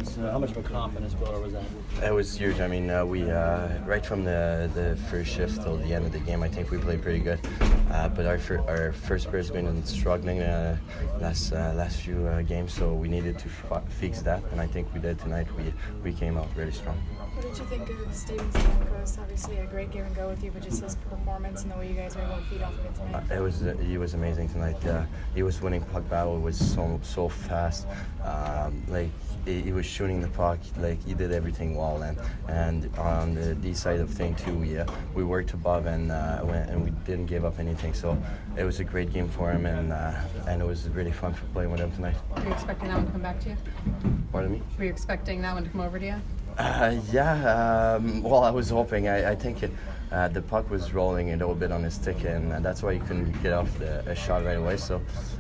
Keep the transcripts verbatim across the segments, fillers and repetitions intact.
confidence. Uh, how much of a confidence builder was that? It was huge. I mean, uh, we uh, right from the the first shift till the end of the game, I think we played pretty good. Uh, but our fir- our first pair has been struggling uh, last uh, last few uh, games, so we needed to f- fix that, and I think we did tonight. We we came out really strong. What did you think of Steven Stamkos? Obviously, a great game and go with you, but just his performance and the way you guys were able to feed off of it tonight. Uh, it was uh, he was amazing tonight. Uh, he was winning puck battle. It was so so fast. Um, like he, he was shooting the puck. Like he did everything well. And and on the D side of thing too, we uh, we worked above and uh, went, and we didn't give up anything. So it was a great game for him, and uh, and it was really fun for playing with him tonight. Were you expecting that one to come back to you? Pardon me? Were you expecting that one to come over to you? Uh, yeah, um, well, I was hoping. I, I think it, uh, the puck was rolling a little bit on his stick, and uh, that's why he couldn't get off the, a shot right away. So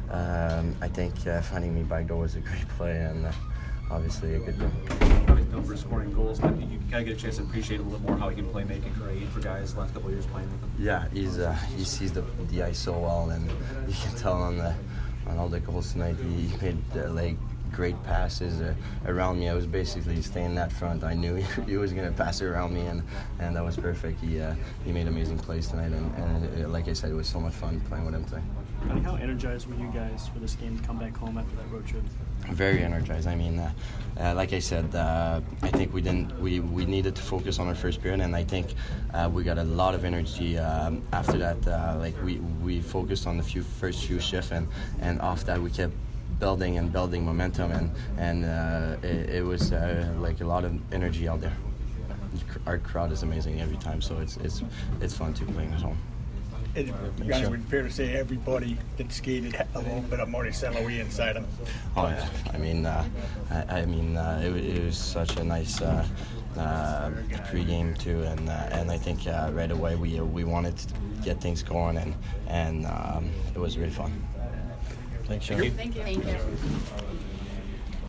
um, I think uh, finding me back door was a great play, and uh, obviously a good game. Probably known for scoring goals, but you kind of get a chance to appreciate a little bit more how he can play, make and create for guys the last couple of years playing with him. Yeah, he's uh, he sees the, the ice so well, and you can tell on the on all the goals tonight. He, he made uh, like. great passes uh, around me. I was basically staying that front. I knew he, he was going to pass it around me, and, and that was perfect. He uh, he made amazing plays tonight, and, and it, like I said, it was so much fun playing with him today. And how energized were you guys for this game to come back home after that road trip? Very energized. I mean, uh, uh, like I said, uh, I think we didn't. We, we needed to focus on our first period, and I think uh, we got a lot of energy um, after that. Uh, like we, we focused on the few first few shifts, and, and off that we kept building and building momentum, and and uh, it, it was uh, like a lot of energy out there. Our crowd is amazing every time, so it's it's it's fun to playing at home. It sure. would be fair to say everybody that skated had a little bit of Marty Saint Louis inside them. Oh yeah, I mean, uh, I, I mean, uh, it, it was such a nice uh, uh, pre-game too, and uh, and I think uh, right away we we wanted to get things going, and and um, it was really fun. Thanks, Sean. Thank you. Thank you.